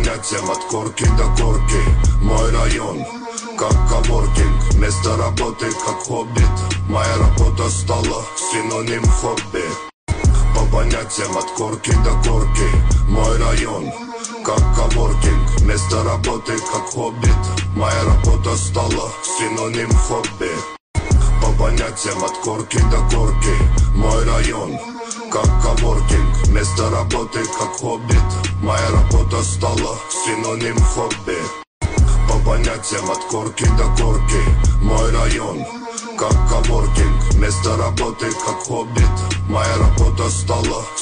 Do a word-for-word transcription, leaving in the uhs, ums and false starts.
понятиям от корки до корки. Мой район, как коворкинг, место работы, как хоббит. Моя работа стала синоним хобби. По понятиям от корки до корки. Мой район, как коворкинг, место работы, как хоббит. Моя работа стала синоним хобби. По понятиям от корки до корки. Мой район, как коворкинг, место работы, как хоббит. Моя работа стала синоним хобби. По понятиям от корки до корки. Мой район, как коворкинг, место работы, как хоббит. Моя работа стала